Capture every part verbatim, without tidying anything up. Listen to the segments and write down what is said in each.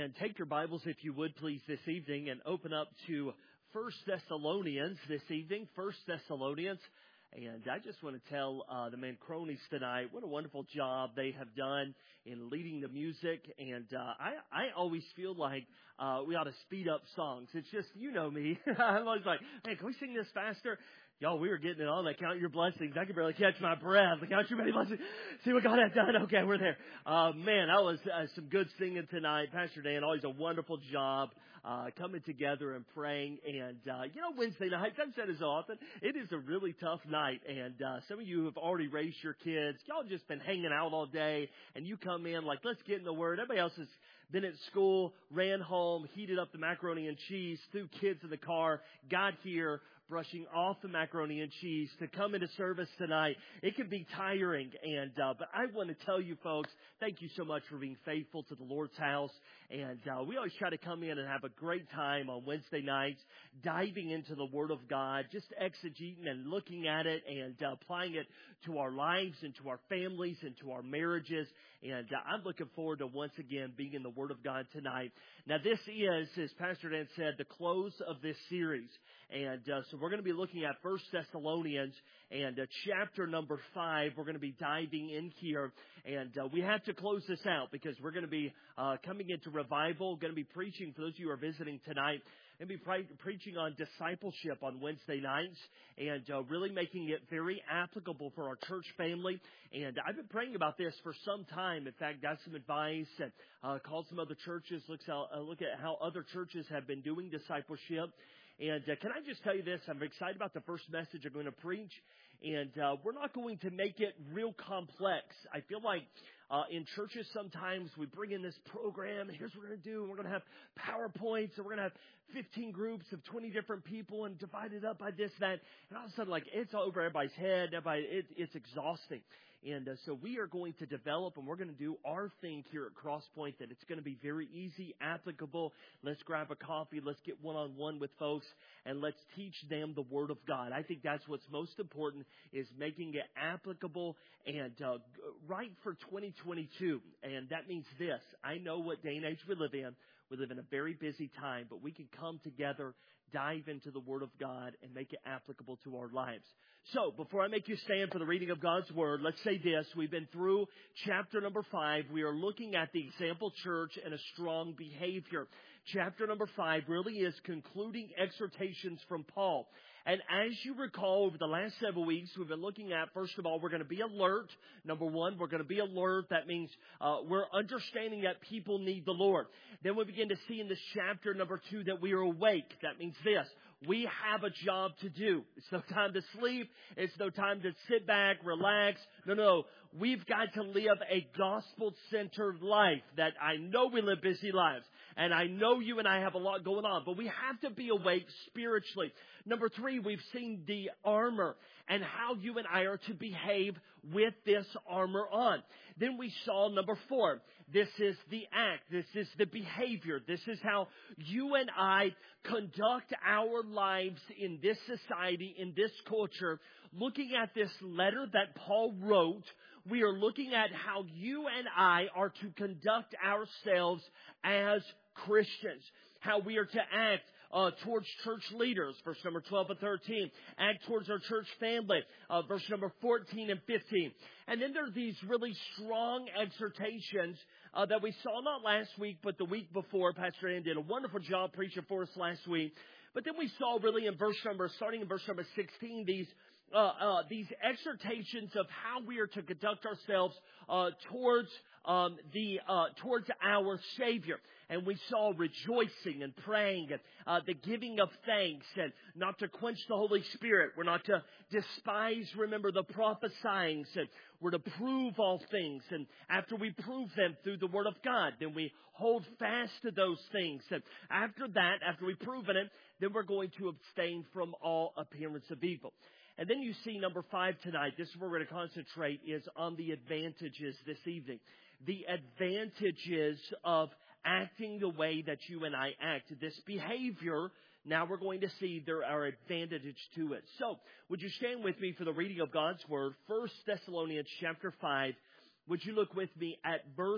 And take your Bibles, if you would, please, this evening and open up to First Thessalonians this evening, First Thessalonians. And I just want to tell uh, the Mancronis tonight what a wonderful job they have done in leading the music. And uh, I, I always feel like uh, we ought to speed up songs. It's just, you know me. I'm always like, man, can we sing this faster? Y'all, we were getting it on. Like, count your blessings. I could barely catch my breath. Like, count your many blessings. See what God has done. Okay, we're there. Uh, man, that was uh, some good singing tonight. Pastor Dan, always a wonderful job uh, coming together and praying. And, uh, you know, Wednesday night, I've said as often, it is a really tough night. And uh, some of you have already raised your kids. Y'all just been hanging out all day. And you come in like, let's get in the Word. Everybody else has been at school, ran home, heated up the macaroni and cheese, threw kids in the car, got here, brushing off the macaroni and cheese to come into service tonight. It can be tiring, and uh, but I want to tell you folks, thank you so much for being faithful to the Lord's house. And uh, we always try to come in and have a great time on Wednesday nights, diving into the Word of God, just exegeting and looking at it and uh, applying it to our lives and to our families and to our marriages. And uh, I'm looking forward to once again being in the Word of God tonight. Now this is, as Pastor Dan said, the close of this series. And uh, so we're going to be looking at First Thessalonians and uh, chapter number five. We're going to be diving in here. And uh, we have to close this out because we're going to be uh, coming into revival, going to be preaching, for those of you who are visiting tonight, going to be pre- preaching on discipleship on Wednesday nights and uh, really making it very applicable for our church family. And I've been praying about this for some time. In fact, got some advice and uh, called some other churches, looks out, uh, look at how other churches have been doing discipleship. And uh, can I just tell you this? I'm excited about the first message I'm going to preach. And uh, we're not going to make it real complex. I feel like uh, in churches sometimes we bring in this program, and here's what we're going to do. We're going to have PowerPoints, and we're going to have fifteen groups of twenty different people and divide it up by this, that. And all of a sudden, like, it's all over everybody's head. Everybody, it, it's exhausting. And uh, so we are going to develop, and we're going to do our thing here at Crosspoint, that it's going to be very easy, applicable. Let's grab a coffee. Let's get one-on-one with folks, and let's teach them the Word of God. I think that's what's most important, is making it applicable and uh, right for twenty twenty-two. And that means this. I know what day and age we live in. We live in a very busy time, but we can come together, dive into the Word of God, and make it applicable to our lives. So, before I make you stand for the reading of God's Word, let's say this. We've been through chapter number five. We are looking at the example church and a strong behavior. Chapter number five really is concluding exhortations from Paul. And as you recall, over the last several weeks, we've been looking at, first of all, we're going to be alert. Number one, we're going to be alert. That means uh, we're understanding that people need the Lord. Then we begin to see in this chapter, number two, that we are awake. That means this. We have a job to do. It's no time to sleep. It's no time to sit back, relax. No, no. We've got to live a gospel-centered life. That I know we live busy lives. And I know you and I have a lot going on. But we have to be awake spiritually. Number three, we've seen the armor and how you and I are to behave with this armor on. Then we saw number four. This is the act. This is the behavior. This is how you and I conduct our lives in this society, in this culture. Looking at this letter that Paul wrote, we are looking at how you and I are to conduct ourselves as Christians. How we are to act uh, towards church leaders, verse number twelve and thirteen. Act towards our church family, uh, verse number fourteen and fifteen. And then there are these really strong exhortations uh, that we saw not last week, but the week before. Pastor Ann did a wonderful job preaching for us last week. But then we saw really in verse number, starting in verse number sixteen, these Uh, uh, these exhortations of how we are to conduct ourselves uh, towards um, the uh, towards our Savior. And we saw rejoicing and praying and uh, the giving of thanks, and not to quench the Holy Spirit. We're not to despise, remember, the prophesyings, and we're to prove all things. And after we prove them through the Word of God, then we hold fast to those things. And after that, after we've proven it, then we're going to abstain from all appearance of evil. And then you see number five tonight. This is where we're going to concentrate, is on the advantages this evening. The advantages of acting the way that you and I act. This behavior, now we're going to see there are advantages to it. So, would you stand with me for the reading of God's Word? First Thessalonians chapter five. Would you look with me at verse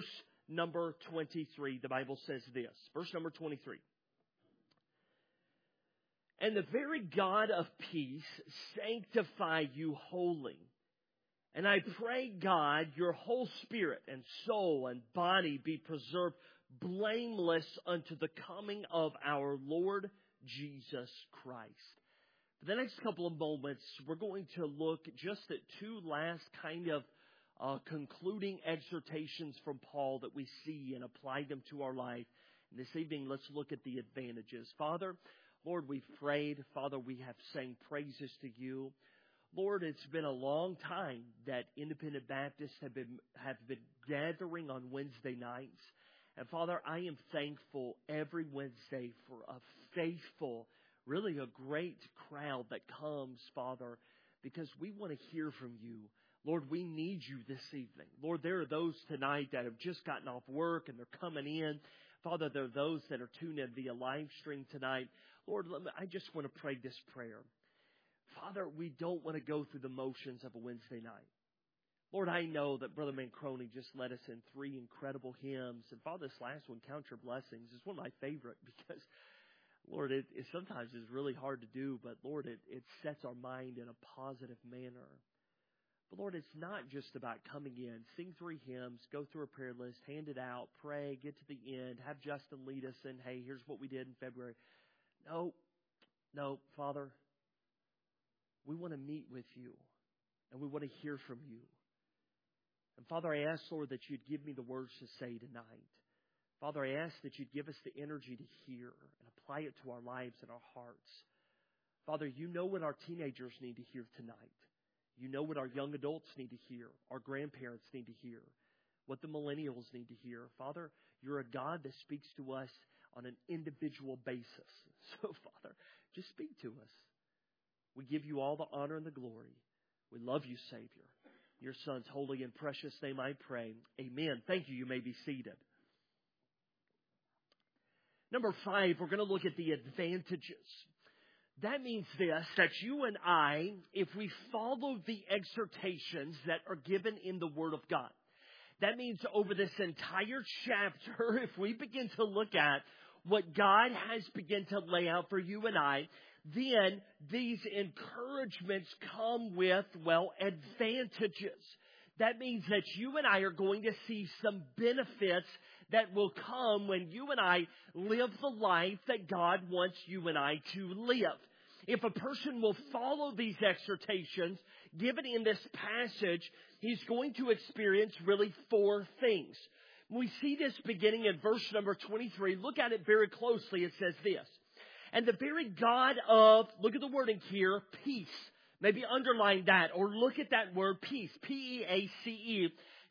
number twenty-three, the Bible says this. Verse number twenty-three. And the very God of peace sanctify you wholly. And I pray, God, your whole spirit and soul and body be preserved blameless unto the coming of our Lord Jesus Christ. For the next couple of moments, we're going to look just at two last kind of uh, concluding exhortations from Paul that we see and apply them to our life. And this evening, let's look at the advantages. Father, Lord, we've prayed. Father, we have sang praises to you. Lord, it's been a long time that Independent Baptists have been have been gathering on Wednesday nights. And Father, I am thankful every Wednesday for a faithful, really a great crowd that comes, Father, because we want to hear from you. Lord, we need you this evening. Lord, there are those tonight that have just gotten off work and they're coming in. Father, there are those that are tuned in via live stream tonight. Lord, let me, I just want to pray this prayer. Father, we don't want to go through the motions of a Wednesday night. Lord, I know that Brother Mancroni just led us in three incredible hymns. And Father, this last one, Count Your Blessings, is one of my favorite because, Lord, it, it sometimes is really hard to do. But, Lord, it, it sets our mind in a positive manner. But, Lord, it's not just about coming in, sing three hymns, go through a prayer list, hand it out, pray, get to the end, have Justin lead us in, hey, here's what we did in February. No, no, Father, we want to meet with you, and we want to hear from you. And Father, I ask, Lord, that you'd give me the words to say tonight. Father, I ask that you'd give us the energy to hear and apply it to our lives and our hearts. Father, you know what our teenagers need to hear tonight. You know what our young adults need to hear, our grandparents need to hear, what the millennials need to hear. Father, you're a God that speaks to us on an individual basis. So, Father, just speak to us. We give you all the honor and the glory. We love you, Savior. In your Son's holy and precious name I pray. Amen. Thank you. You may be seated. Number five, we're going to look at the advantages. That means this, that you and I, if we follow the exhortations that are given in the Word of God, that means over this entire chapter, if we begin to look at what God has begun to lay out for you and I, then these encouragements come with, well, advantages. That means that you and I are going to see some benefits that will come when you and I live the life that God wants you and I to live. If a person will follow these exhortations given in this passage, he's going to experience really four things. We see this beginning in verse number twenty-three. Look at it very closely. It says this. And the very God of, look at the wording here, peace. Maybe underline that or look at that word peace, P E A C E,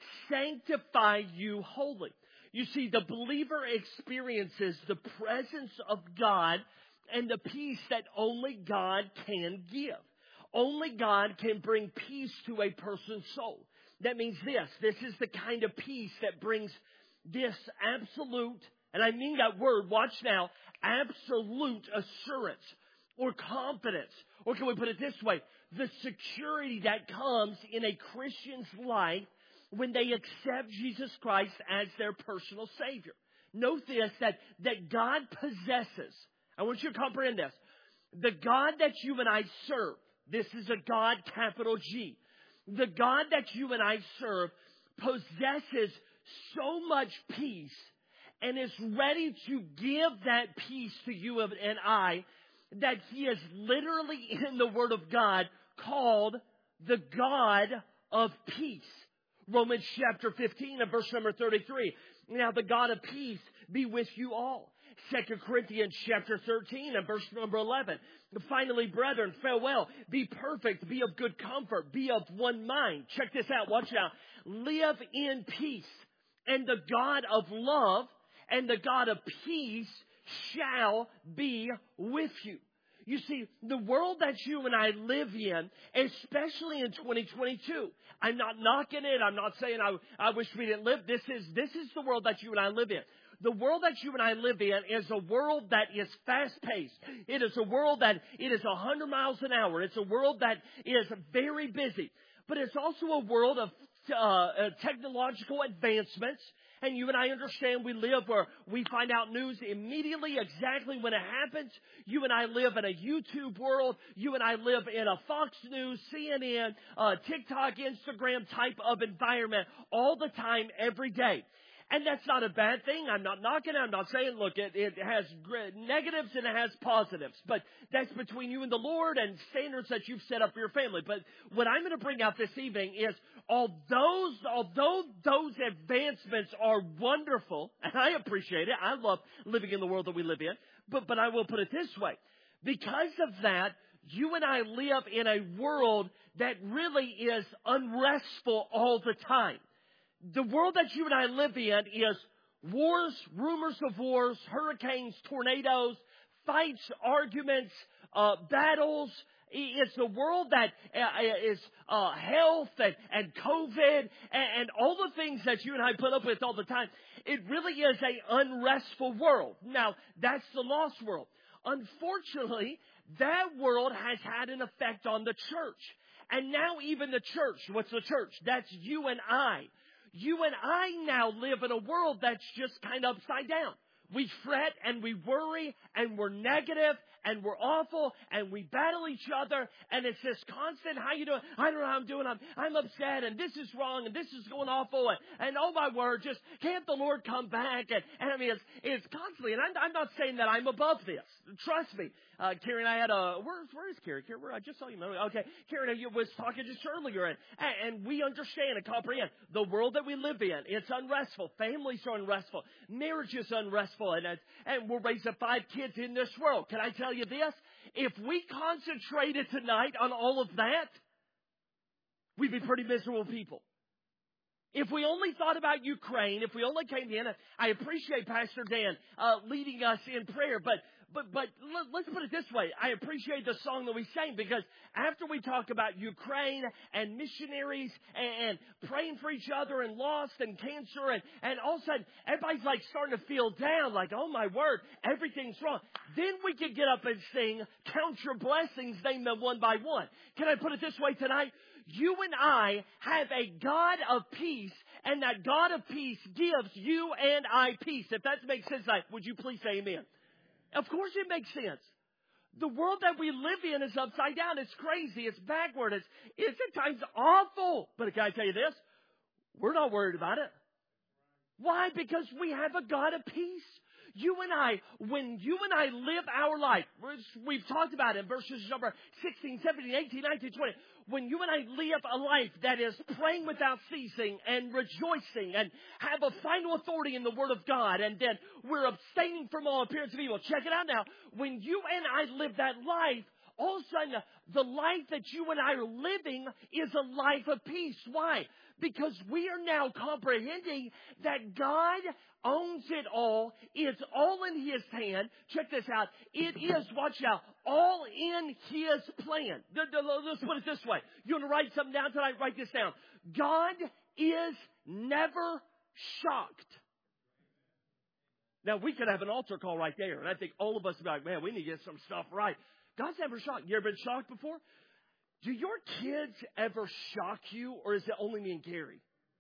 sanctify you wholly. You see, the believer experiences the presence of God and the peace that only God can give. Only God can bring peace to a person's soul. That means this. This is the kind of peace that brings this absolute, and I mean that word, watch now, absolute assurance or confidence. Or can we put it this way? The security that comes in a Christian's life when they accept Jesus Christ as their personal Savior. Note this, that, that God possesses. I want you to comprehend this. The God that you and I serve, this is a God, capital G. The God that you and I serve possesses so much peace and is ready to give that peace to you and I that He is literally in the Word of God called the God of peace. Romans chapter fifteen and verse number thirty-three. Now the God of peace be with you all. Second Corinthians chapter thirteen and verse number eleven. Finally, brethren, farewell. Be perfect. Be of good comfort. Be of one mind. Check this out. Watch out. Live in peace. And the God of love and the God of peace shall be with you. You see, the world that you and I live in, especially in twenty twenty-two, I'm not knocking it. I'm not saying I, I wish we didn't live. This is, this is the world that you and I live in. The world that you and I live in is a world that is fast-paced. It is a world that it is one hundred miles an hour. It's a world that is very busy. But it's also a world of uh, technological advancements. And you and I understand we live where we find out news immediately, exactly when it happens. You and I live in a YouTube world. You and I live in a Fox News, C N N, uh, TikTok, Instagram type of environment all the time, every day. And that's not a bad thing. I'm not knocking it. I'm not saying, look, it, it has negatives and it has positives. But that's between you and the Lord and standards that you've set up for your family. But what I'm going to bring out this evening is, although, although those advancements are wonderful, and I appreciate it. I love living in the world that we live in. But, but I will put it this way. Because of that, you and I live in a world that really is unrestful all the time. The world that you and I live in is wars, rumors of wars, hurricanes, tornadoes, fights, arguments, uh, battles. It's a world that uh, is uh, health and, and COVID and, and all the things that you and I put up with all the time. It really is an unrestful world. Now, that's the lost world. Unfortunately, that world has had an effect on the church. And now even the church, what's the church? That's you and I. You and I now live in a world that's just kind of upside down. We fret and we worry and we're negative and we're awful and we battle each other and it's this constant, how you doing? I don't know how I'm doing. I'm, I'm upset and this is wrong and this is going awful and, and oh my word, just can't the Lord come back? And, and I mean, it's, it's constantly, and I'm, I'm not saying that I'm above this. Trust me. Uh, Carrie and I had a, where, where is Carrie? Carrie, where, I just saw you. Okay. Carrie and I was talking just earlier and, and we understand and comprehend the world that we live in. It's unrestful. Families are unrestful. Marriage is unrestful. And, and we're raising five kids in this world. Can I tell you this? If we concentrated tonight on all of that, we'd be pretty miserable people. If we only thought about Ukraine, if we only came in, I appreciate Pastor Dan uh, leading us in prayer, but But but let's put it this way. I appreciate the song that we sang because after we talk about Ukraine and missionaries and, and praying for each other and lost and cancer and, and all of a sudden everybody's like starting to feel down like, oh my word, everything's wrong. Then we could get up and sing, count your blessings, name them one by one. Can I put it this way tonight? You and I have a God of peace, and that God of peace gives you and I peace. If that makes sense, would you please say amen? Of course it makes sense. The world that we live in is upside down. It's crazy. It's backward. It's, it's at times awful. But can I tell you this? We're not worried about it. Why? Because we have a God of peace. You and I, when you and I live our life, we've talked about it in verses number sixteen, seventeen, eighteen, nineteen, twenty. When you and I live a life that is praying without ceasing and rejoicing and have a final authority in the Word of God, and then we're abstaining from all appearance of evil. Check it out now. When you and I live that life, all of a sudden, the life that you and I are living is a life of peace. Why? Because we are now comprehending that God owns it all. It's all in His hand. Check this out. It is, watch out, all in His plan. Let's put it this way. You want to write something down tonight? Write this down. God is never shocked. Now, we could have an altar call right there, and I think all of us would be like, man, we need to get some stuff right. God's never shocked. You ever been shocked before? Do your kids ever shock you, or is it only me and Gary?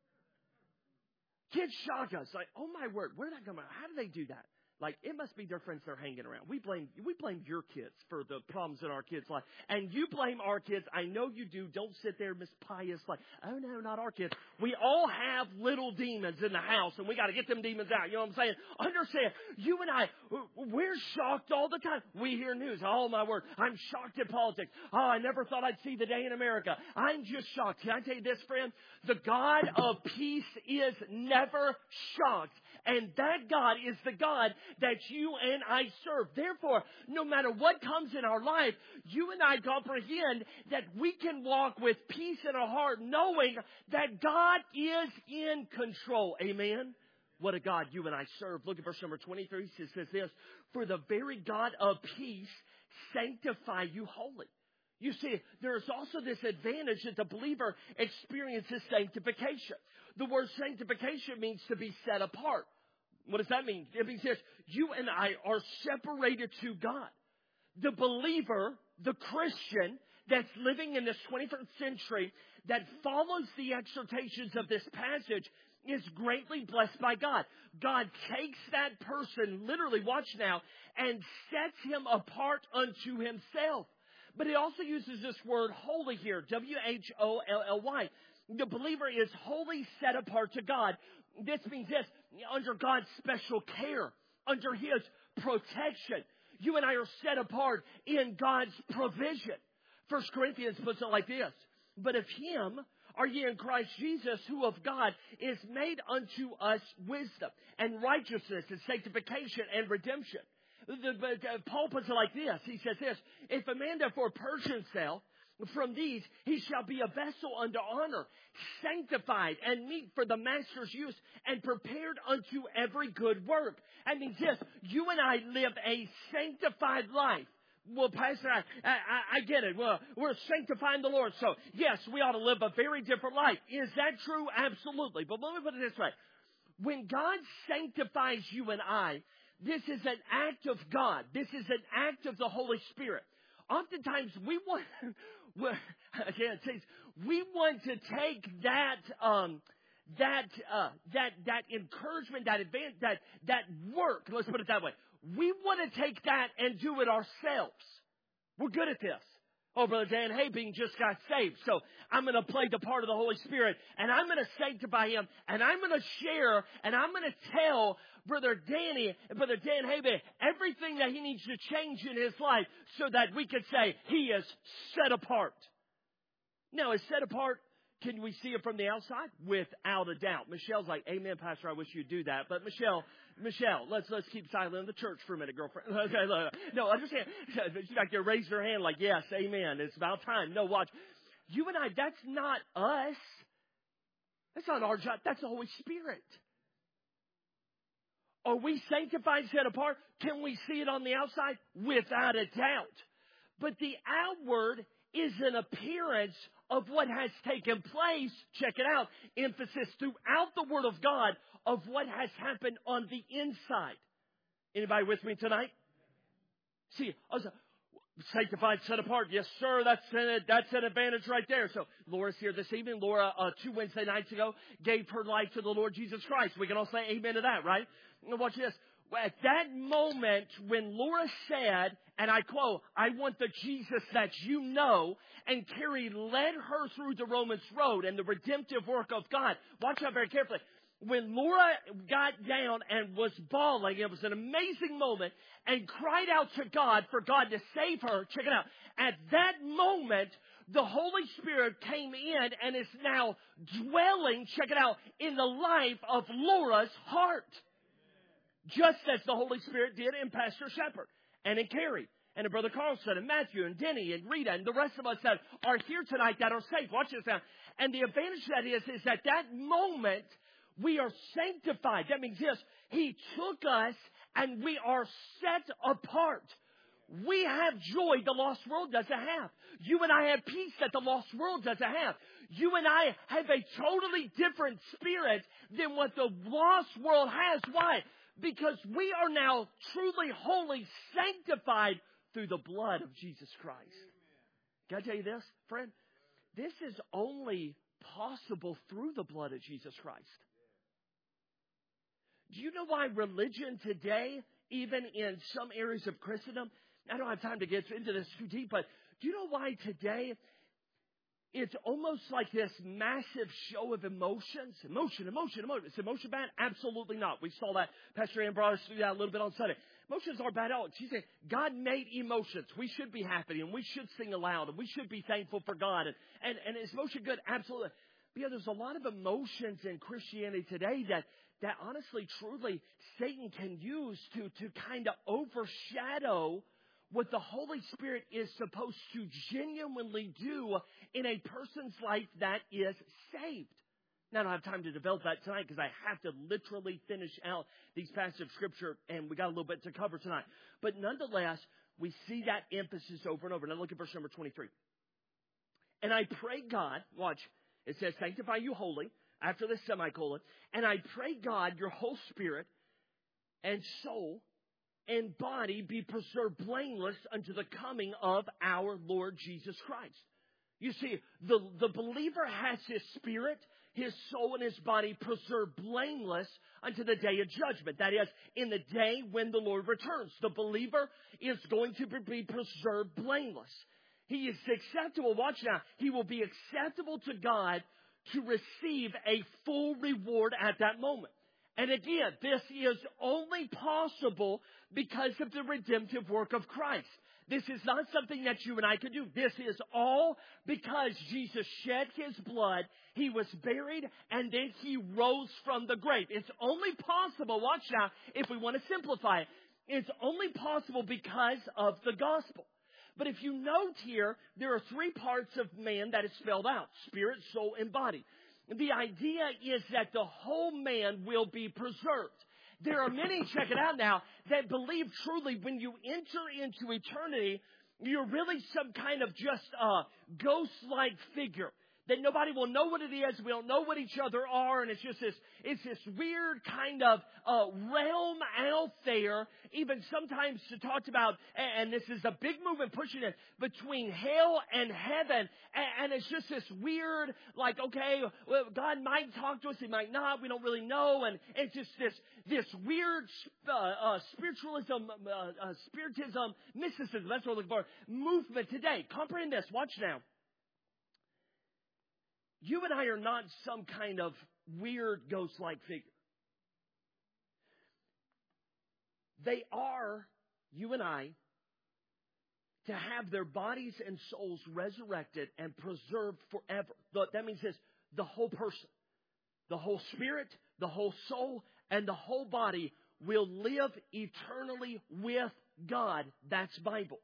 Kids shock us. Like, oh my word, where did that come from? How do they do that? Like, it must be their friends they're hanging around. We blame we blame your kids for the problems in our kids' life. And you blame our kids. I know you do. Don't sit there, Miss Pious, like, oh no, not our kids. We all have little demons in the house, and we got to get them demons out. You know what I'm saying? Understand, you and I, we're shocked all the time. We hear news. Oh my word, I'm shocked at politics. Oh, I never thought I'd see the day in America. I'm just shocked. Can I tell you this, friend? The God of peace is never shocked. And that God is the God that you and I serve. Therefore, no matter what comes in our life, you and I comprehend that we can walk with peace in our heart, knowing that God is in control. Amen? What a God you and I serve. Look at verse number twenty-three. It says this, for the very God of peace sanctify you wholly. You see, there is also this advantage that the believer experiences sanctification. The word sanctification means to be set apart. What does that mean? It means this. You and I are separated to God. The believer, the Christian that's living in this twenty-first century that follows the exhortations of this passage is greatly blessed by God. God takes that person, literally, watch now, and sets him apart unto himself. But he also uses this word holy here, W H O L L Y. The believer is wholly set apart to God. This means this, under God's special care, under his protection. You and I are set apart in God's provision. First Corinthians puts it like this. But of him are ye in Christ Jesus, who of God is made unto us wisdom and righteousness and sanctification and redemption. The, but, uh, Paul puts it like this. He says this, if a man therefore purge himself from these, he shall be a vessel unto honor, sanctified and meet for the master's use, and prepared unto every good work. That means this, you and I live a sanctified life. Well, Pastor, I, I, I get it. Well, we're sanctifying the Lord. So, yes, we ought to live a very different life. Is that true? Absolutely. But let me put it this way. When God sanctifies you and I, this is an act of God. This is an act of the Holy Spirit. Oftentimes, we want, again, we want to take that, um, that, uh, that, that encouragement, that advance, that, that work. Let's put it that way. We want to take that and do it ourselves. We're good at this. Oh, Brother Dan Habing just got saved, so I'm going to play the part of the Holy Spirit, and I'm going to sanctify him, and I'm going to share, and I'm going to tell Brother Danny, Brother Dan Habing, everything that he needs to change in his life so that we could say he is set apart. Now, is set apart, can we see it from the outside? Without a doubt. Michelle's like, amen, Pastor, I wish you'd do that. But Michelle, Michelle, let's let's keep silent in the church for a minute, girlfriend. Okay, look, no, understand. She's back there, raise her hand like, yes, amen. It's about time. No, watch. You and I, that's not us. That's not our job. That's the Holy Spirit. Are we sanctified, set apart? Can we see it on the outside? Without a doubt. But the outward is an appearance of what has taken place, check it out, emphasis throughout the Word of God of what has happened on the inside. Anybody with me tonight? See, I was sanctified, set apart. Yes, sir, that's an, that's an advantage right there. So Laura's here this evening. Laura, uh, two Wednesday nights ago, gave her life to the Lord Jesus Christ. We can all say amen to that, right? Now watch this. At that moment when Laura said, and I quote, I want the Jesus that you know, and Carrie led her through the Romans road and the redemptive work of God. Watch out very carefully. When Laura got down and was bawling, it was an amazing moment, and cried out to God for God to save her. Check it out. At that moment, the Holy Spirit came in and is now dwelling, check it out, in the life of Laura's heart. Just as the Holy Spirit did in Pastor Shepherd and in Carrie and in Brother Carlson and Matthew and Denny and Rita and the rest of us that are here tonight that are saved. Watch this now. And the advantage that is, is that that moment we are sanctified. That means this. He took us and we are set apart. We have joy the lost world doesn't have. You and I have peace that the lost world doesn't have. You and I have a totally different spirit than what the lost world has. Why? Because we are now truly, wholly sanctified through the blood of Jesus Christ. Can I tell you this, friend? This is only possible through the blood of Jesus Christ. Do you know why religion today, even in some areas of Christendom, I don't have time to get into this too deep, but do you know why today it's almost like this massive show of emotions? Emotion, emotion, emotion. Is emotion bad? Absolutely not. We saw that. Pastor Ann brought us through that a little bit on Sunday. Emotions are bad at all. She said, God made emotions. We should be happy and we should sing aloud and we should be thankful for God. And, and, and is emotion good? Absolutely. But yeah, there's a lot of emotions in Christianity today that, that honestly, truly, Satan can use to, to kind of overshadow what the Holy Spirit is supposed to genuinely do in a person's life that is saved. Now, I don't have time to develop that tonight because I have to literally finish out these passages of Scripture, and we got a little bit to cover tonight. But nonetheless, we see that emphasis over and over. Now, look at verse number twenty-three. And I pray God, watch, it says, sanctify you wholly, after the semicolon, and I pray God, your whole spirit and soul and body be preserved blameless unto the coming of our Lord Jesus Christ. You see, the, the believer has his spirit, his soul and his body preserved blameless unto the day of judgment. That is, in the day when the Lord returns. The believer is going to be preserved blameless. He is acceptable. Watch now. He will be acceptable to God to receive a full reward at that moment. And again, this is only possible because of the redemptive work of Christ. This is not something that you and I could do. This is all because Jesus shed his blood, he was buried, and then he rose from the grave. It's only possible, watch now, if we want to simplify it, it's only possible because of the gospel. But if you note here, there are three parts of man that is spelled out: spirit, soul, and body. The idea is that the whole man will be preserved. There are many, check it out now, that believe truly when you enter into eternity, you're really some kind of just a ghost-like figure. That nobody will know what it is. We don't know what each other are. And it's just this, it's this weird kind of uh, realm out there. Even sometimes talked about, and this is a big movement pushing it, between hell and heaven. And it's just this weird, like, okay, well, God might talk to us. He might not. We don't really know. And it's just this, this weird uh, uh, spiritualism, uh, uh, spiritism, mysticism, that's what we're looking for, movement today. Comprehend this. Watch now. You and I are not some kind of weird ghost-like figure. They are, you and I, to have their bodies and souls resurrected and preserved forever. That means this, the whole person, the whole spirit, the whole soul, and the whole body will live eternally with God. That's Bible.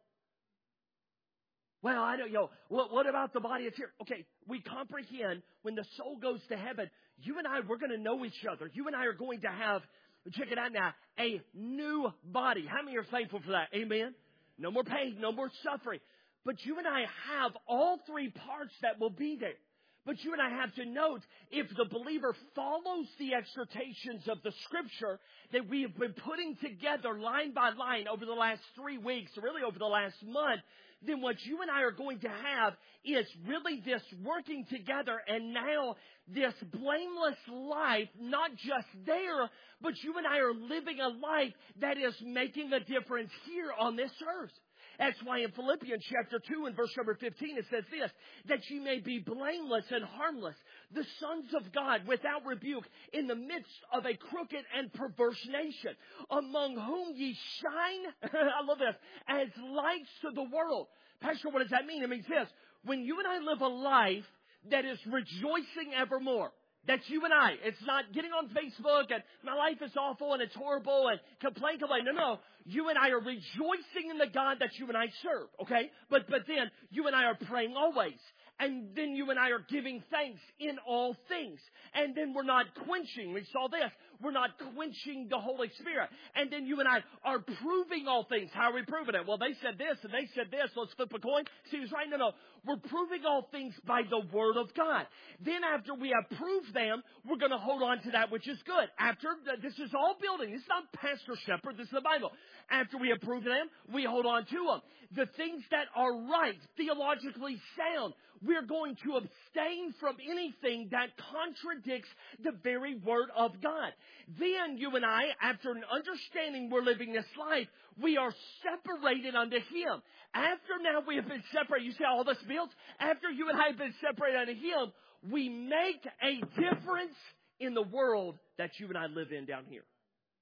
Well, I don't know. What, what about the body that's here? Okay, we comprehend when the soul goes to heaven, you and I, we're going to know each other. You and I are going to have, check it out now, a new body. How many are thankful for that? Amen? No more pain, no more suffering. But you and I have all three parts that will be there. But you and I have to note, if the believer follows the exhortations of the Scripture that we have been putting together line by line over the last three weeks, really over the last month, then what you and I are going to have is really this working together, and now this blameless life, not just there, but you and I are living a life that is making a difference here on this earth. That's why in Philippians chapter two and verse number fifteen it says this, that ye may be blameless and harmless, the sons of God without rebuke in the midst of a crooked and perverse nation, among whom ye shine, I love this, as lights to the world. Pastor, what does that mean? It means this, when you and I live a life that is rejoicing evermore, that's you and I. It's not getting on Facebook and my life is awful and it's horrible and complain, complain. No, no. You and I are rejoicing in the God that you and I serve, okay? But but then you and I are praying always. And then you and I are giving thanks in all things. And then we're not quenching. We saw this. We're not quenching the Holy Spirit. And then you and I are proving all things. How are we proving it? Well, they said this and they said this. Let's flip a coin. See who's right? No, no. We're proving all things by the Word of God. Then after we have proved them, we're going to hold on to that which is good. After, this is all building. This is not Pastor Shepherd. This is the Bible. After we have proved them, we hold on to them. The things that are right, theologically sound, we're going to abstain from anything that contradicts the very Word of God. Then you and I, after an understanding we're living this life, we are separated unto Him. After now we have been separated, you see how all this builds? After you and I have been separated unto Him, we make a difference in the world that you and I live in down here.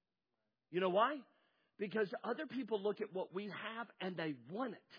You know why? Because other people look at what we have and they want it.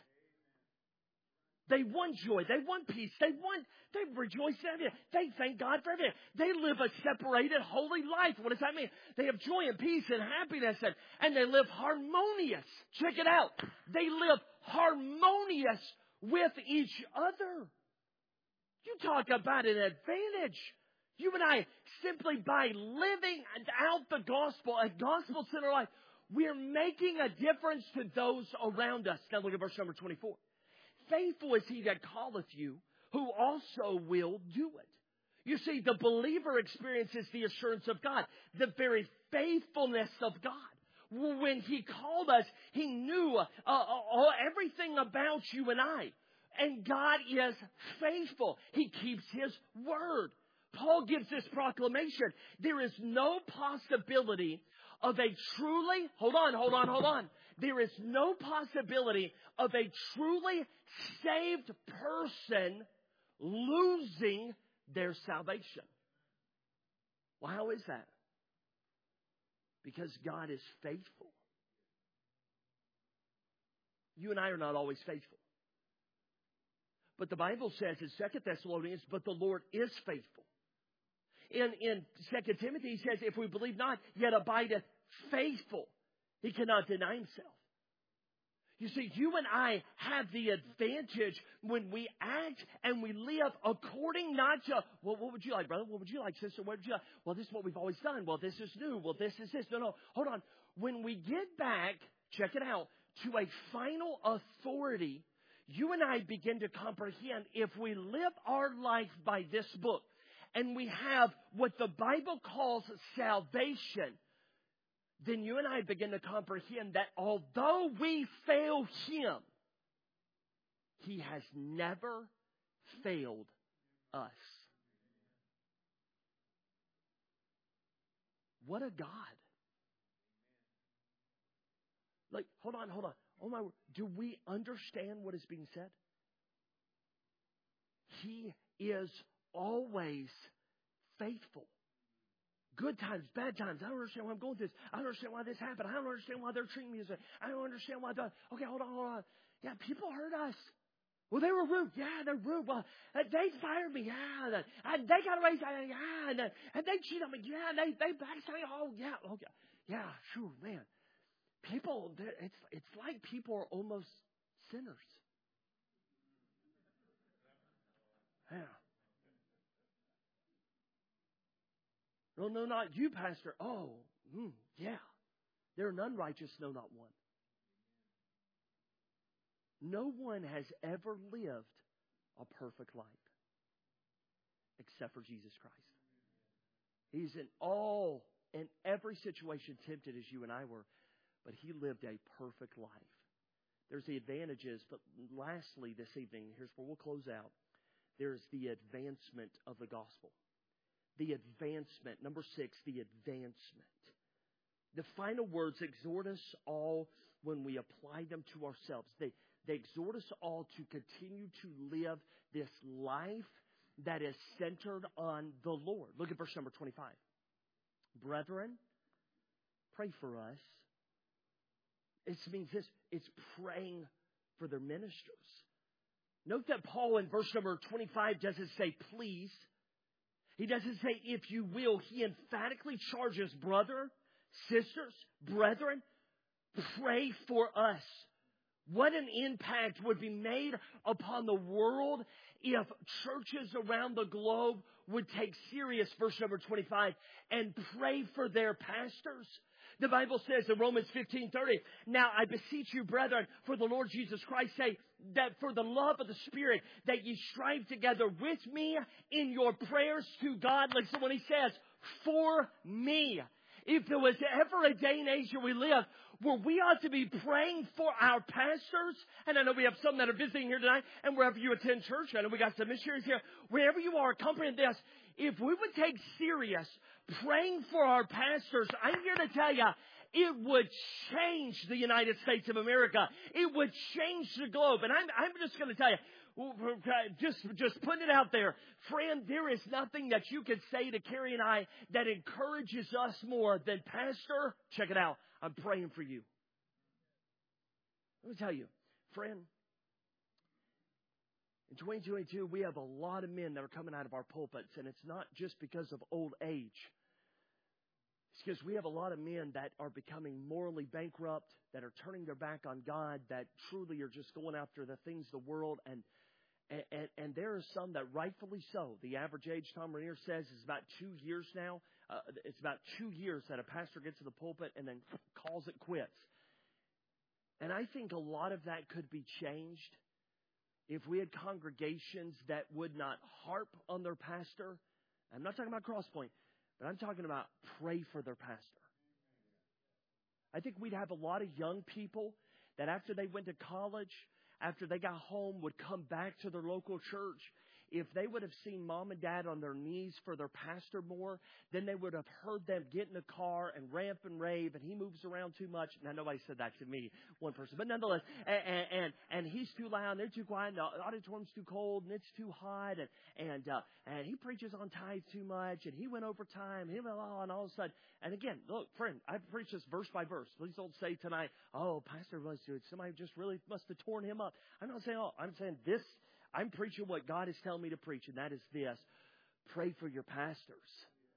They want joy. They want peace. They want, they rejoice in everything. They thank God for everything. They live a separated, holy life. What does that mean? They have joy and peace and happiness and, and they live harmonious. Check it out. They live harmonious with each other. You talk about an advantage. You and I, simply by living out the gospel, a gospel-centered life, we're making a difference to those around us. Now look at verse number twenty-four. Faithful is he that calleth you, who also will do it. You see, the believer experiences the assurance of God, the very faithfulness of God. When He called us, He knew uh, uh, everything about you and I. And God is faithful. He keeps His word. Paul gives this proclamation. There is no possibility of a truly, hold on, hold on, hold on. There is no possibility of a truly saved person losing their salvation. Well, how is that? Because God is faithful. You and I are not always faithful. But the Bible says in Second Thessalonians, but the Lord is faithful. In, in Second Timothy, he says, if we believe not, yet abideth faithful. He cannot deny himself. You see, you and I have the advantage when we act and we live according not to, well, what would you like, brother? What would you like, sister? What would you like? Well, this is what we've always done. Well, this is new. Well, this is this. No, no, hold on. When we get back, check it out, to a final authority, you and I begin to comprehend if we live our life by this book and we have what the Bible calls salvation, then you and I begin to comprehend that although we fail Him, He has never failed us. What a God. Like, hold on, hold on. Oh my word. Do we understand what is being said? He is always faithful. Good times, bad times. I don't understand why I'm going through this. I don't understand why this happened. I don't understand why they're treating me as a, I don't understand why that. Okay, hold on, hold on. Yeah, people hurt us. Well, they were rude. Yeah, they're rude. Well, uh, they fired me. Yeah, and they got away. Yeah, and, uh, and they cheated on me. Yeah, and they they backstabbed. Oh, yeah, okay, yeah. Sure, man. People, it's it's like people are almost sinners. Yeah. No, no, not you, Pastor. Oh, mm, yeah. There are none righteous, no, not one. No one has ever lived a perfect life except for Jesus Christ. He's in all, in every situation tempted as you and I were, but He lived a perfect life. There's the advantages, but lastly this evening, here's where we'll close out. There's the advancement of the gospel. The advancement. Number six, the advancement. The final words exhort us all when we apply them to ourselves. They, they exhort us all to continue to live this life that is centered on the Lord. Look at verse number twenty-five. Brethren, pray for us. It means this. It's praying for their ministers. Note that Paul in verse number twenty-five doesn't say please. He doesn't say if you will. He emphatically charges brother, sisters, brethren, pray for us. What an impact would be made upon the world if churches around the globe would take serious, verse number twenty-five, and pray for their pastors. The Bible says in Romans fifteen thirty, now I beseech you, brethren, for the Lord Jesus Christ, say that for the love of the Spirit, that ye strive together with me in your prayers to God. Listen when He says, for me. If there was ever a day and age where we live where we ought to be praying for our pastors, and I know we have some that are visiting here tonight, and wherever you attend church, I know we got some missionaries here, wherever you are accompanying this, if we would take serious praying for our pastors, I'm here to tell you, it would change the United States of America. It would change the globe. And I'm, I'm just going to tell you, just, just putting it out there, friend, there is nothing that you could say to Carrie and I that encourages us more than, Pastor, check it out, I'm praying for you. Let me tell you, friend, in twenty twenty-two, we have a lot of men that are coming out of our pulpits, and it's not just because of old age. It's because we have a lot of men that are becoming morally bankrupt, that are turning their back on God, that truly are just going after the things of the world, and and, and there are some that rightfully so. The average age, Tom Rainier says, is about two years now. Uh, it's about two years that a pastor gets to the pulpit and then calls it quits. And I think a lot of that could be changed if we had congregations that would not harp on their pastor. I'm not talking about Crosspoint, but I'm talking about pray for their pastor. I think we'd have a lot of young people that after they went to college, after they got home, would come back to their local church if they would have seen mom and dad on their knees for their pastor more, then they would have heard them get in the car and ramp and rave, and he moves around too much. Now, nobody said that to me, one person, but nonetheless, and and, and he's too loud, and they're too quiet, and the auditorium's too cold, and it's too hot, and and uh, and he preaches on tithe too much, and he went over time, he went all, and all of a sudden, and again, look, friend, I preach this verse by verse. Please don't say tonight, oh, Pastor was doing, somebody just really must have torn him up. I'm not saying, oh, I'm saying this, I'm preaching what God is telling me to preach, and that is this: pray for your pastors.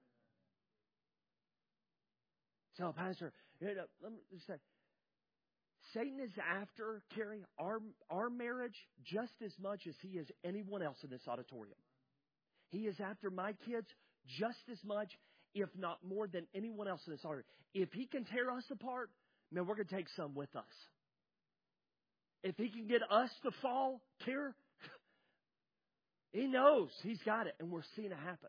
So, Pastor, you know, let me just say, Satan is after, Carrie, our, our marriage just as much as he is anyone else in this auditorium. He is after my kids just as much, if not more, than anyone else in this auditorium. If he can tear us apart, man, we're going to take some with us. If he can get us to fall, Carrie, he knows he's got it, and we're seeing it happen.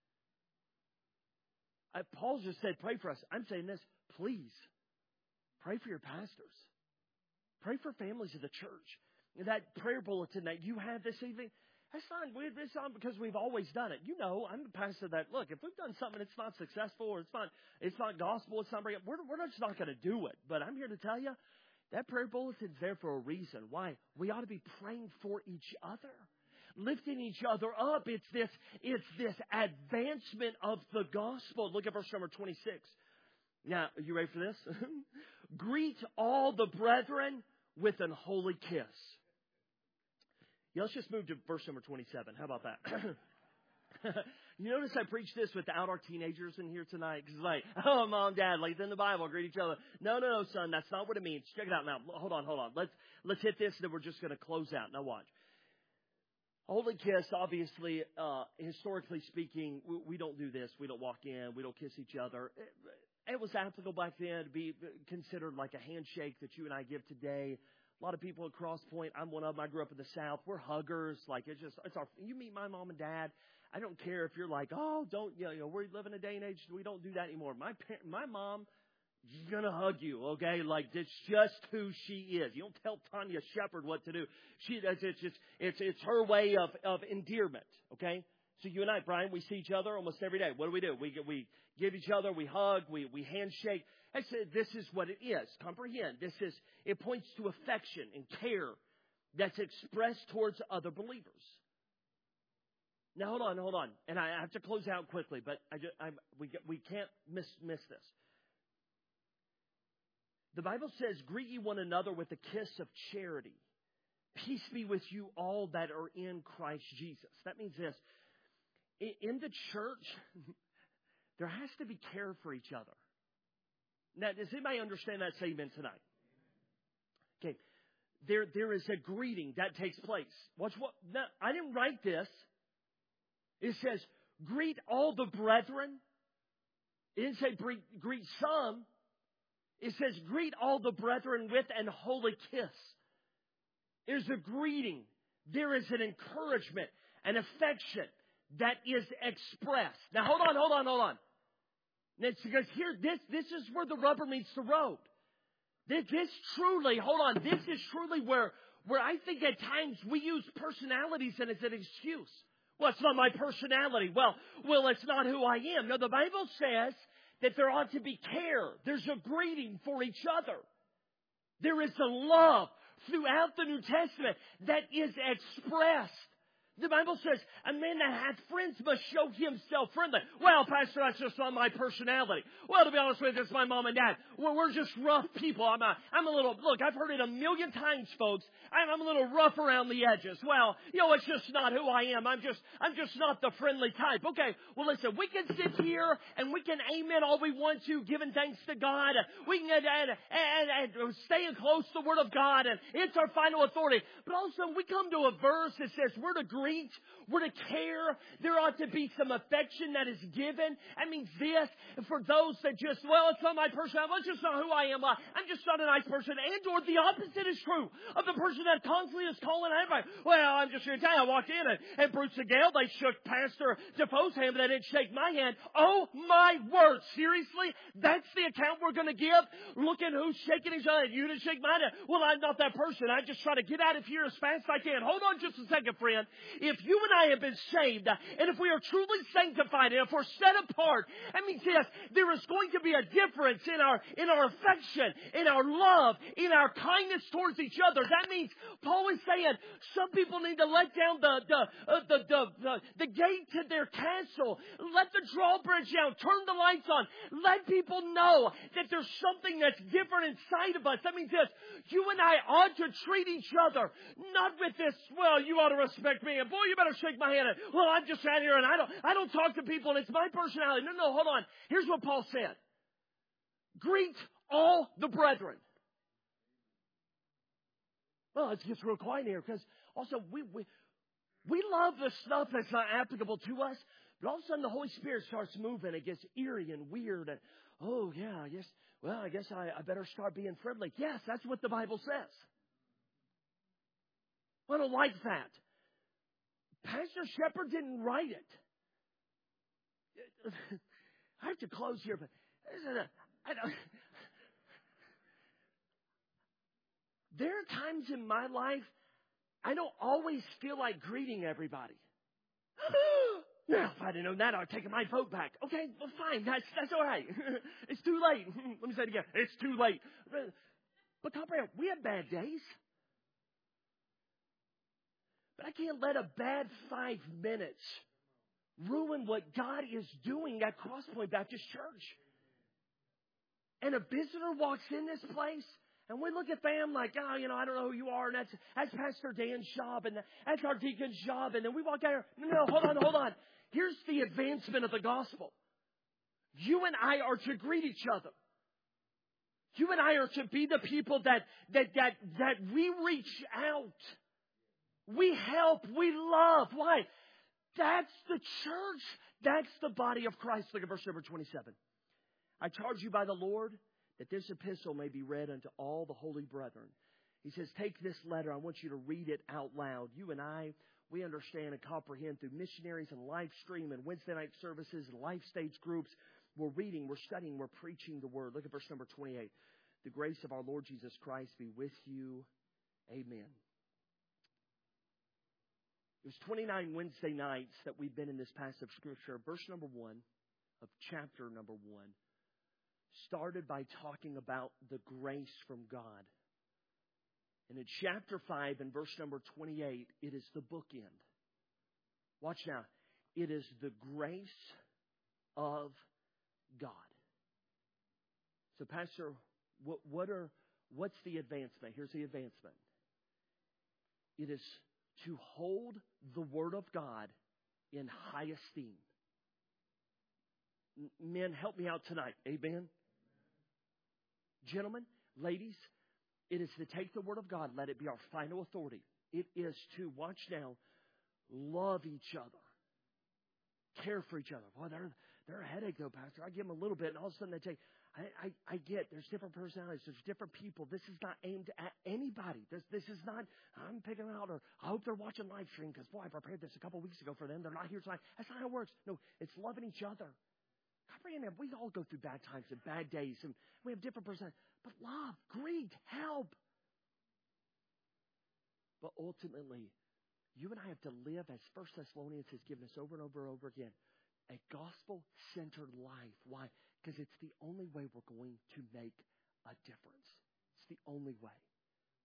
I, Paul just said, pray for us. I'm saying this, please, pray for your pastors. Pray for families of the church. That prayer bulletin that you have this evening, that's not, it's not because we've always done it. You know, I'm the pastor that, look, if we've done something that's not successful or it's not it's not gospel, it's not, we're, we're just not going to do it. But I'm here to tell you, that prayer bulletin's there for a reason. Why? We ought to be praying for each other, lifting each other up. It's this, it's this advancement of the gospel. Look at verse number twenty-six. Now, are you ready for this? Greet all the brethren with an holy kiss. Yeah, let's just move to verse number twenty-seven. How about that? You notice I preached this without our teenagers in here tonight? Because it's like, oh, mom, dad, like it's in the Bible, greet each other. No, no, no, son, that's not what it means. Check it out now. Hold on, hold on. Let's let's hit this, and then we're just going to close out. Now watch. Holy kiss, obviously, uh, historically speaking, we, we don't do this. We don't walk in. We don't kiss each other. It, it was applicable back then to be considered like a handshake that you and I give today. A lot of people at Cross Point, I'm one of them. I grew up in the South. We're huggers. Like, it's just, it's our, you meet my mom and dad. I don't care if you're like, oh, don't, you know, we live in a day and age, we don't do that anymore. My parent, my mom, she's going to hug you, okay? Like, it's just who she is. You don't tell Tanya Shepard what to do. She does, it's just, it's, it's her way of, of endearment, okay? So you and I, Brian, we see each other almost every day. What do we do? We we give each other, we hug, we, we handshake. I said, this is what it is. Comprehend. This is, it points to affection and care that's expressed towards other believers. Now, hold on, hold on. And I have to close out quickly, but I just, I, we, we can't miss, miss this. The Bible says, greet ye one another with a kiss of charity. Peace be with you all that are in Christ Jesus. That means this. In the church, there has to be care for each other. Now, does anybody understand that statement tonight? Okay. There, there is a greeting that takes place. Watch what. Now, I didn't write this. It says, greet all the brethren. It didn't say greet, greet some. It says, greet all the brethren with an holy kiss. There's a greeting. There is an encouragement, an affection that is expressed. Now, hold on, hold on, hold on. It's because here, this, this is where the rubber meets the road. This, this truly, hold on, this is truly where, where I think at times we use personalities and as an excuse. Well, it's not my personality. Well, well, it's not who I am. No, the Bible says that there ought to be care. There's a greeting for each other. There is a love throughout the New Testament that is expressed. The Bible says, a man that hath friends must show himself friendly. Well, Pastor, that's just not my personality. Well, to be honest with you, it's my mom and dad. Well, we're just rough people. I'm a, I'm a little, look, I've heard it a million times, folks. I'm, I'm a little rough around the edges. Well, you know, it's just not who I am. I'm just, I'm just not the friendly type. Okay, well, listen, we can sit here and we can amen all we want to, giving thanks to God. We can and, and, and staying close to the Word of God, and it's our final authority. But also, we come to a verse that says we're to greet. We're to care. There ought to be some affection that is given. I mean, this, for those that just, well, it's not my personality. Well, it's just not who I am. I'm just not a nice person. And or the opposite is true of the person that constantly is calling everybody. Well, I'm just going to tell you, I walked in and, and Bruce and Gail, they shook Pastor Defoe's hand, but they didn't shake my hand. Oh, my word. Seriously? That's the account we're going to give? Look at who's shaking each other. You didn't shake mine. Well, I'm not that person. I just try to get out of here as fast as I can. Hold on just a second, friend. if you and I have been saved, and if we are truly sanctified, and if we're set apart, that means yes, there is going to be a difference in our in our affection, in our love, in our kindness towards each other. That means Paul is saying some people need to let down the the uh, the, the the the gate to their castle, let the drawbridge down, turn the lights on, let people know that there's something that's different inside of us. That means this: you and I ought to treat each other not with this, well, you ought to respect me, and boy, you better shake my hand. And, well, I'm just out here and I don't I don't talk to people and it's my personality. No, no, hold on. Here's what Paul said: greet all the brethren. Well, it gets real quiet here because also we, we we love the stuff that's not applicable to us, but all of a sudden the Holy Spirit starts moving. It gets eerie and weird. And oh yeah, I guess. Well, I guess I, I better start being friendly. Yes, that's what the Bible says. I don't like that. Pastor Shepard didn't write it. I have to close here, but I don't, there are times in my life I don't always feel like greeting everybody. Well, if I'd have known that, I'd have taken my vote back. Okay, well, fine. That's that's all right. It's too late. Let me say it again. It's too late. But comprehend, we have bad days. But I can't let a bad five minutes ruin what God is doing at Crosspoint Baptist Church. And a visitor walks in this place, and we look at them like, oh, you know, I don't know who you are, and that's, that's Pastor Dan's job, and that's our deacon's job. And then we walk out here, no, no, hold on, hold on. Here's the advancement of the gospel. You and I are to greet each other. You and I are to be the people that that that that we reach out. We help. We love. Why? That's the church. That's the body of Christ. Look at verse number twenty-seven. I charge you by the Lord that this epistle may be read unto all the holy brethren. He says, take this letter. I want you to read it out loud. You and I, we understand and comprehend through missionaries and live stream and Wednesday night services and life stage groups. We're reading, we're studying, we're preaching the word. Look at verse number twenty-eight. The grace of our Lord Jesus Christ be with you. Amen. It was twenty-nine Wednesday nights that we've been in this passage of Scripture. Verse number one of chapter number one started by talking about the grace from God. And in chapter five and verse number twenty-eight, it is the bookend. Watch now. It is the grace of God. So, Pastor, what, what are what's the advancement? Here's the advancement. It is to hold the Word of God in high esteem. Men, help me out tonight. Amen? Gentlemen, ladies, it is to take the Word of God, let it be our final authority. It is to, watch now, love each other. Care for each other. Well, they're, they're a headache though, Pastor. I give them a little bit and all of a sudden they take, I, I, I get there's different personalities, there's different people. This is not aimed at anybody. This this is not, I'm picking them out, or I hope they're watching live stream because, boy, I prepared this a couple weeks ago for them. They're not here tonight. That's not how it works. No, it's loving each other. Comprehend that we all go through bad times and bad days, and we have different personalities. But love, greet, help. But ultimately, you and I have to live as First Thessalonians has given us over and over and over again, a gospel-centered life. Why? Because it's the only way we're going to make a difference. It's the only way.